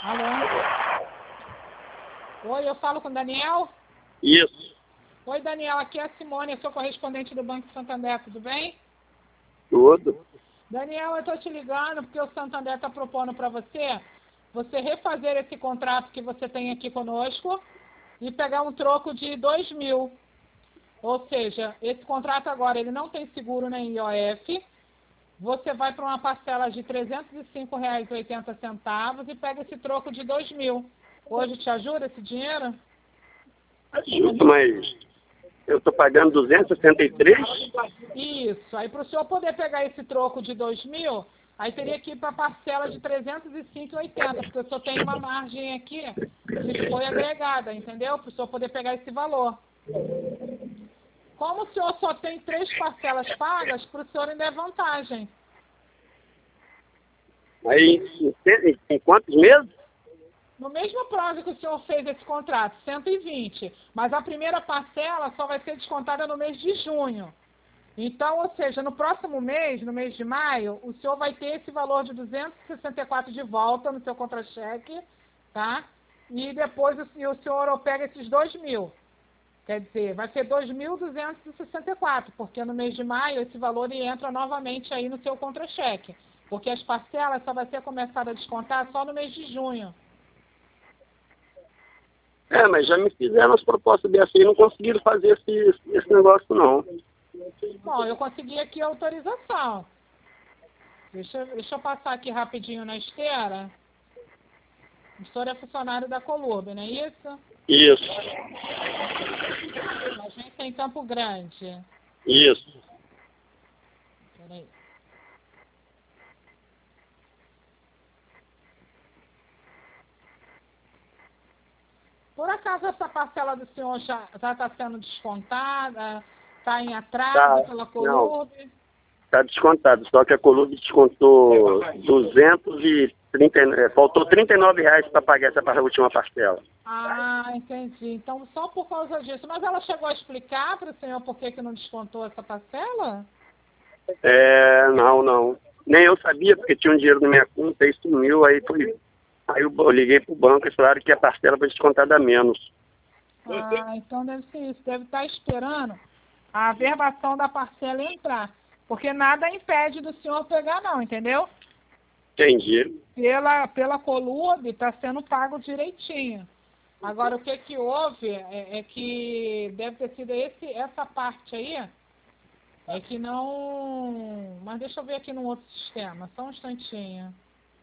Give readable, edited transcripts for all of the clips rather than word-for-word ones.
Alô? Oi, eu falo com o Daniel? Isso. Oi, Daniel, aqui é a Simone, eu sou correspondente do Banco Santander, tudo bem? Tudo. Daniel, eu estou te ligando porque o Santander está propondo para você refazer esse contrato que você tem aqui conosco e pegar um troco de 2.000. Ou seja, esse contrato agora ele não tem seguro nem IOF. Você vai para uma parcela de R$ 305,80 e pega esse troco de 2.000. Hoje te ajuda esse dinheiro? Ajuda, mas eu estou pagando 263. Isso. Aí para o senhor poder pegar esse troco de 2.000, aí teria que ir para a parcela de 305,80, porque o senhor tem uma margem aqui que foi agregada, entendeu? Para o senhor poder pegar esse valor. Como o senhor só tem 3 parcelas pagas, para o senhor ainda é vantagem. Aí, em quantos meses? No mesmo prazo que o senhor fez esse contrato, 120, mas a primeira parcela só vai ser descontada no mês de junho. Então, ou seja, no próximo mês, no mês de maio, o senhor vai ter esse valor de 264 de volta no seu contra-cheque, tá? E depois o senhor pega esses 2.000. Quer dizer, vai ser 2.264, porque no mês de maio esse valor entra novamente aí no seu contra-cheque. Porque as parcelas só vai ser começada a descontar só no mês de junho. Mas já me fizeram as propostas dessa e não conseguiram fazer esse negócio, não. Bom, eu consegui aqui a autorização. Deixa eu passar aqui rapidinho na esteira. O senhor é funcionário da Colurb, não é isso? Isso. A agência é em Campo Grande. Isso. Peraí. Por acaso essa parcela do senhor já está sendo descontada? Está em atraso pela Colurb? Está descontado, só que a Colurb descontou 230, faltou R$ 39 para pagar essa última parcela. Ah, entendi. Então só por causa disso. Mas ela chegou a explicar para o senhor por que não descontou essa parcela? Não. Nem eu sabia, porque tinha um dinheiro na minha conta e sumiu, aí eu liguei para o banco e falaram que a parcela foi descontada a menos. Ah, então deve ser isso. Deve estar esperando a averbação da parcela entrar. Porque nada impede do senhor pegar não, entendeu? Entendi. Pela Colurb está sendo pago direitinho. Agora, o que houve é que deve ter sido essa parte aí, é que não... Mas deixa eu ver aqui no outro sistema, só um instantinho.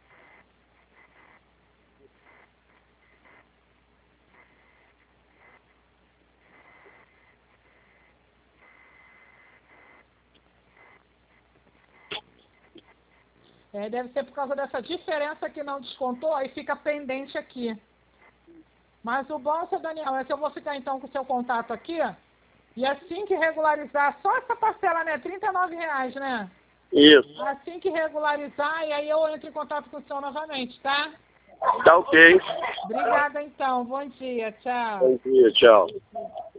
Deve ser por causa dessa diferença que não descontou, aí fica pendente aqui. Mas o bom, seu Daniel, é que eu vou ficar então com o seu contato aqui, e assim que regularizar, só essa parcela, né? R$ 39, né? Isso. Assim que regularizar, e aí eu entro em contato com o senhor novamente, tá? Tá ok. Obrigada então, bom dia, tchau. Bom dia, tchau.